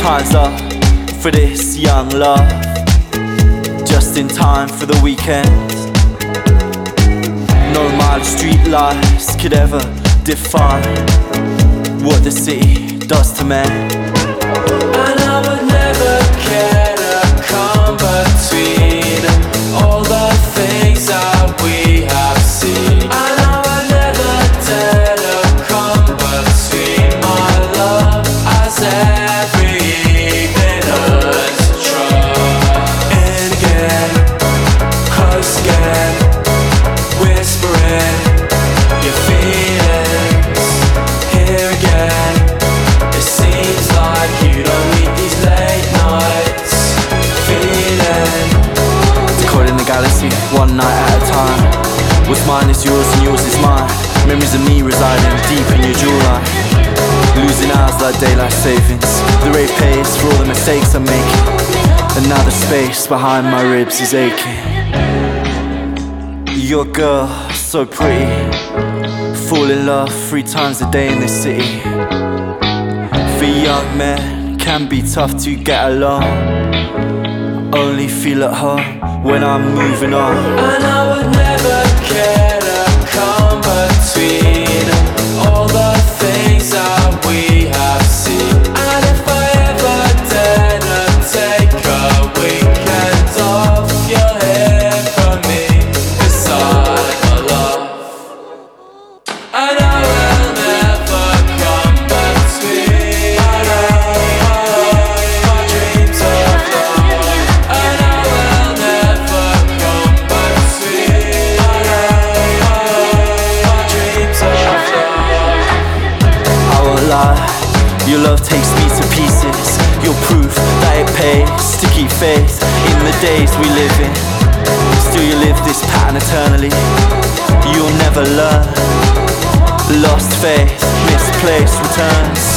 time's up for this young love, just in time for the weekend. No mild street lights could ever define what the city does to men. And I would never care to come between all the things that we have seen. And I would never dare to come between my love as every evening earns a try. In again, close again, whispering your feelings. Here again, it seems like you don't need these late nights. Feeling Caught in the galaxy, one night at a time. What's mine is yours and yours is mine. Memories of me residing deep in your jawline. Losing hours like daylight savings. The rate pays for all the mistakes I'm making, and now the space behind my ribs is aching. Your girl, so pretty. Fall in love 3 times a day in this city. For young men, can be tough to get along. Only feel at home when I'm moving on. and I would never care to come between all the things that we have seen. And if I ever dare to take a weekend off, you'll hear from me beside my love. And I will never come between my dreams of love. And I will never come between my dreams of love. I won't lie, your love takes me to pieces. You're proof that it pays to keep faith in the days we live in. Still you live this pattern eternally. You'll never learn. Lost faith, misplaced returns.